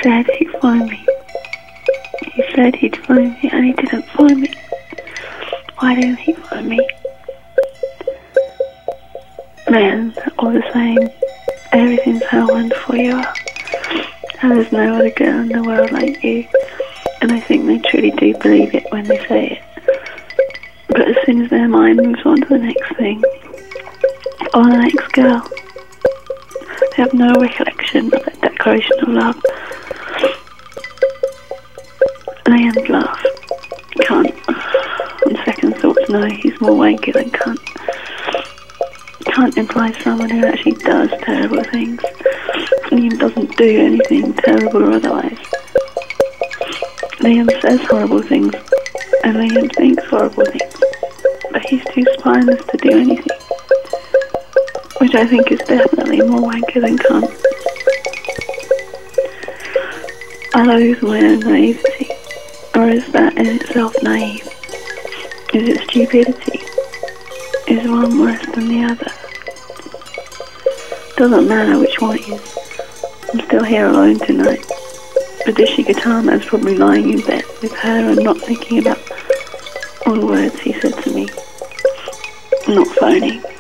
said he'd find me. He said he'd find me, and he didn't find me. Why didn't he find me? Man, all the same, everything's how wonderful you are. And there's no other girl in the world like you. And I think they truly do believe it when they say it. But as soon as their mind moves on to the next thing, or the next girl, they have no recollection of that declaration of love. Liam's laugh. Cunt. On second thoughts, no, he's more wanky than cunt. Cunt implies someone who actually does terrible things. Liam doesn't do anything terrible or otherwise. Liam says horrible things, and Liam thinks horrible things, but he's too spineless to do anything, which I think is definitely more wanker than cunt. I loathe my own naivety, or is that in itself naive? Is it stupidity? Is one worse than the other? Doesn't matter which one it is. I'm still here alone tonight. The dishy guitar man's probably lying in bed with her and not thinking about all the words he said to me. Not phoning.